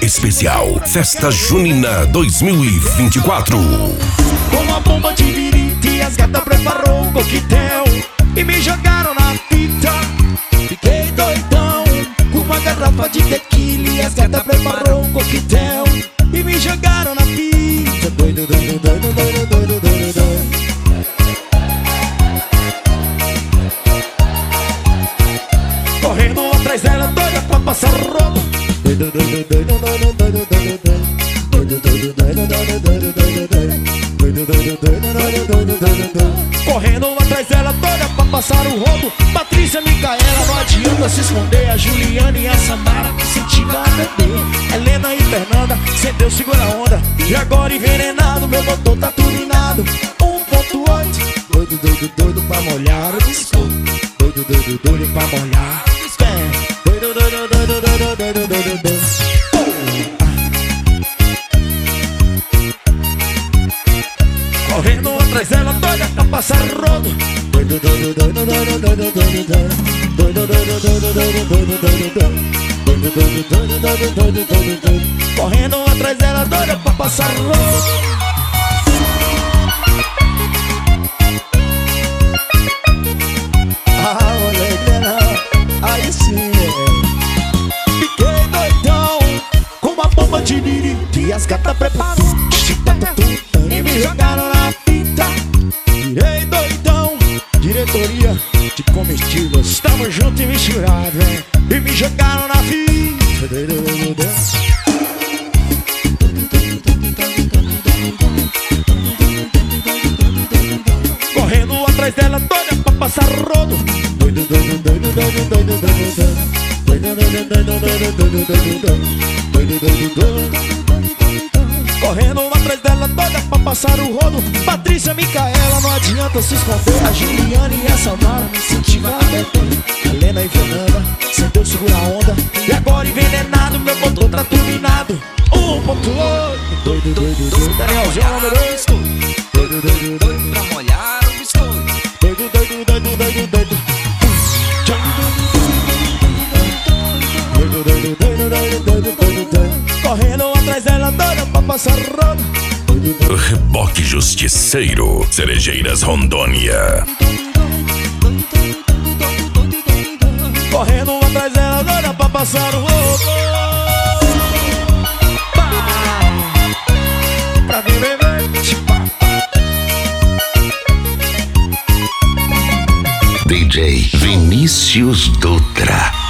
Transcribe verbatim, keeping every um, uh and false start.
especial Festa Junina dois mil e vinte e quatro. Com uma bomba de birite, as gatas preparou um coquetel e me jogaram na fita. Fiquei doidão com uma garrafa de tequila e as gatas preparou um coquetel e me jogaram na fita. Doido, doido, doido, doido, doido, doido, doido. Correndo atrás dela, doida pra passar roupa. Doido, doido, doido, doido, doido, doido, doido. Doido, doido, doido, doido, doido, doido, doido. Doido, doido, doido, doido, doido, doido, doido. Correndo atrás dela, doida pra passar o roubo. Patrícia, Micaela, não adianta se esconder. A Juliana e a Samara que incentiva a beber. Helena e Fernanda, acendeu, segura a onda. E agora envenenado, meu motor tá turbinado. um ponto oito. Doido, doido, doido pra molhar o biscoito. Doido, doido, doido pra molhar o biscoito. Doido, doido, doido, doido, doido, doido, doido. Correndo atrás dela, doida pra passar rodo. Doido, doido, doido, doido, doido, doido, doido. Doido, doido, doido, doido, doido, doido, doido. Doido, doido, doido, doido, doido, doido, doido. Correndo atrás dela, doida pra passar rodo. Ah, molequena, aí sim. Fiquei doidão com uma bomba de birite e as gatas preparou e me jogaram na fita. Virei doidão, diretoria de comestíveis, estamos juntos e misturados, hein? E me jogaram na fita. Correndo atrás dela, doida pra passar rodo. Doido, doido, doido, doido, doido, doido, doido. Doido, doido, doido, doido, doido, doido, doido. Doido, doido, doido. Correndo atrás dela, doida pra passar o rodo. Patrícia, Micaela, não adianta se esconder. A Juliana e a Samara me incentivam a beber. Helena e Fernanda, sentou, segura a onda. E agora envenenado, meu motor tá turbinado. um ponto oito. Doido, doido, doido. Danielzinho, número dois. Doido, doido, doido pra molhar o biscoito. Doido, doido, doido, doido, doido. Doido, doido, doido, doido, doido, doido, doido. Correndo atrás dela, doida pra passar rodo. Reboque Justiceiro, Cerejeiras, Rondônia. Correndo atrás dela, doida pra passar o rodo. Pra quem beber. D J Vinícius Dutra.